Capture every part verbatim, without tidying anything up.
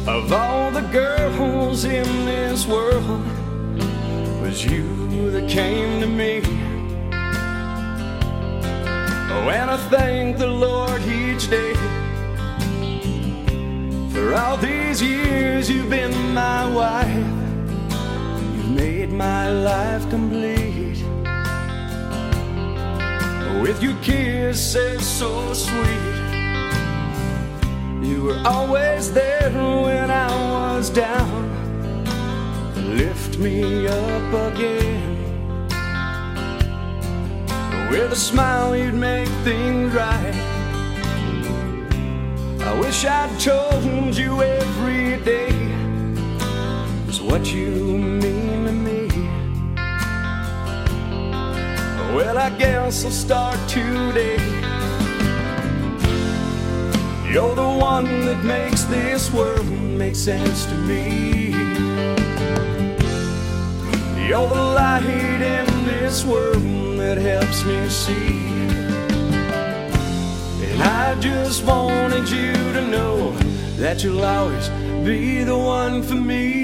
Of all the girls in this world, was you that came to me. Oh, and I thank the Lord each day for all these years you've been my wife. You've made my life complete with your kisses so sweet. You were always there when I was down to lift me up again. With a smile you'd make things right. I wish I'd told you every day just what you mean to me. Well, I guess I'll start today. You're the one that makes this world make sense to me. You're the light in this world that helps me see. And I just wanted you to know that you'll always be the one for me.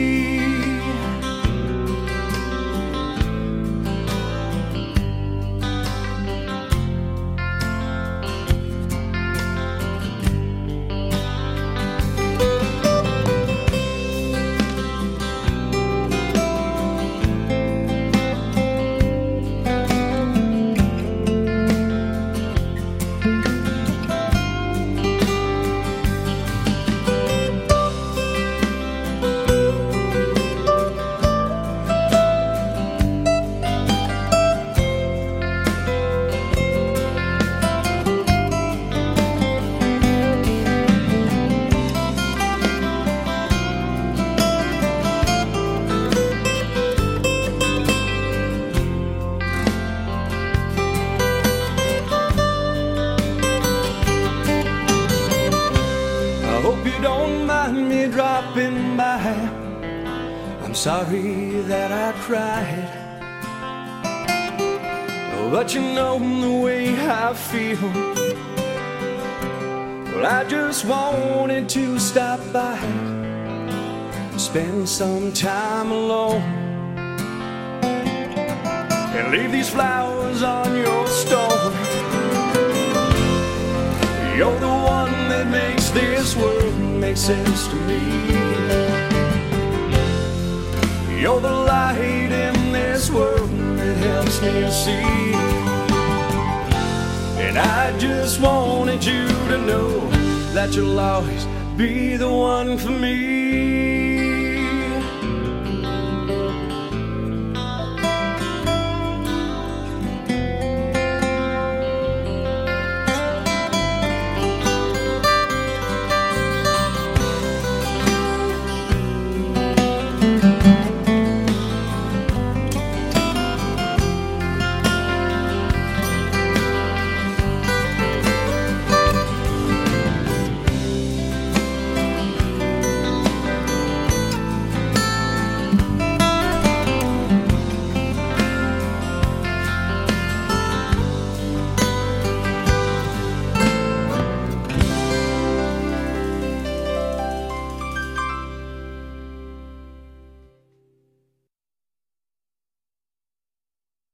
Dropping by, I'm sorry that I cried, but you know the way I feel. Well, I just wanted to stop by, spend some time alone, and leave these flowers on your stone. You're the one that makes this world make sense to me. You're the light in this world that helps me see. And I just wanted you to know that you'll always be the one for me.